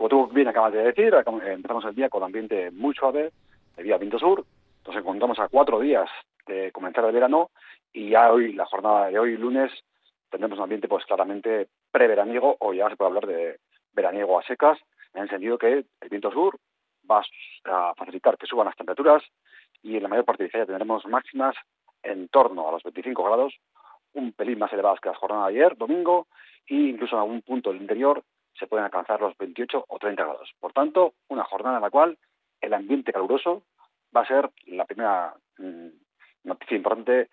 Como tú bien acabas de decir, empezamos el día con ambiente muy suave, debido al viento sur. Nos encontramos a 4 días de comenzar el verano y ya hoy, la jornada de hoy, lunes, tendremos un ambiente pues claramente preveraniego, o ya se puede hablar de veraniego a secas, en el sentido que el viento sur va a facilitar que suban las temperaturas y en la mayor parte de Vizcaya tendremos máximas en torno a los 25 grados, un pelín más elevadas que la jornada de ayer, domingo, e incluso en algún punto del interior se pueden alcanzar los 28 o 30 grados. Por tanto, una jornada en la cual el ambiente caluroso va a ser la primera noticia importante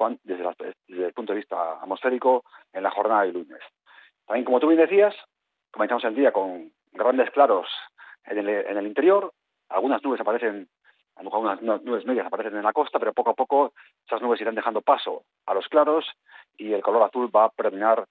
desde el punto de vista atmosférico en la jornada de lunes. También, como tú bien decías, comenzamos el día con grandes claros en el interior. Algunas nubes aparecen, a lo mejor unas nubes medias aparecen en la costa, pero poco a poco esas nubes irán dejando paso a los claros y el color azul va a predominar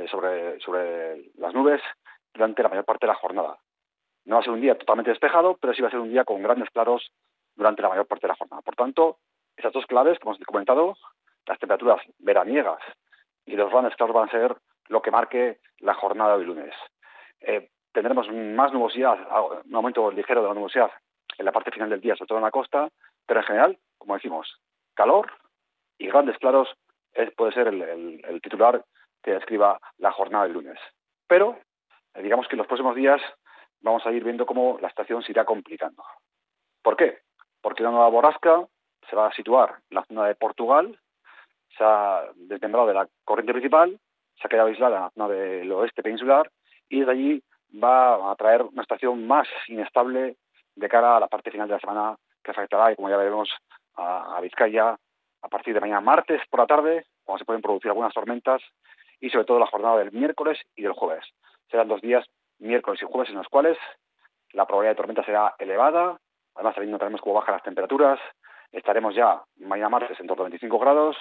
sobre las nubes durante la mayor parte de la jornada. No va a ser un día totalmente despejado, pero sí va a ser un día con grandes claros durante la mayor parte de la jornada. Por tanto, esas dos claves, como os he comentado, las temperaturas veraniegas y los grandes claros van a ser lo que marque la jornada de lunes. Tendremos más nubosidad, un aumento ligero de la nubosidad en la parte final del día, sobre todo en la costa, pero en general, como decimos, calor y grandes claros puede ser el titular que describa la jornada del lunes. Pero, digamos que en los próximos días vamos a ir viendo cómo la situación se irá complicando. ¿Por qué? Porque una nueva borrasca se va a situar en la zona de Portugal, se ha desmembrado de la corriente principal, se ha quedado aislada en la zona del oeste peninsular y desde allí va a traer una situación más inestable de cara a la parte final de la semana, que afectará, y como ya veremos, a Vizcaya a partir de mañana martes por la tarde, cuando se pueden producir algunas tormentas, y sobre todo la jornada del miércoles y del jueves. Serán 2 días, miércoles y jueves, en los cuales la probabilidad de tormenta será elevada. Además, también notaremos cómo bajan las temperaturas. Estaremos ya mañana martes en torno a 25 grados,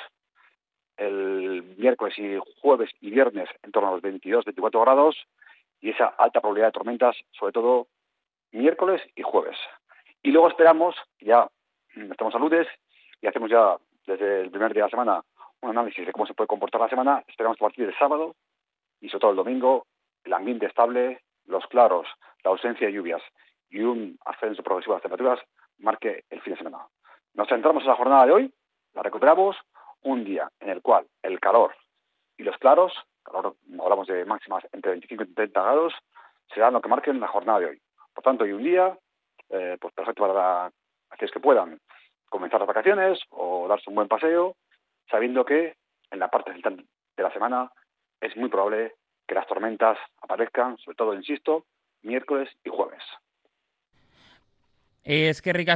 el miércoles y jueves y viernes en torno a los 22-24 grados, y esa alta probabilidad de tormentas, sobre todo miércoles y jueves. Y luego esperamos, ya estamos a lunes, y hacemos ya desde el primer día de la semana un análisis de cómo se puede comportar la semana. Esperamos que a partir del sábado y sobre todo el domingo, el ambiente estable, los claros, la ausencia de lluvias y un ascenso progresivo de las temperaturas marque el fin de semana. Nos centramos en la jornada de hoy, la recuperamos, un día en el cual el calor y los claros, hablamos de máximas entre 25 y 30 grados, serán lo que marquen la jornada de hoy. Por tanto, hoy un día pues perfecto para aquellos que puedan comenzar las vacaciones o darse un buen paseo, sabiendo que en la parte central de la semana es muy probable que las tormentas aparezcan, sobre todo, insisto, miércoles y jueves. Es que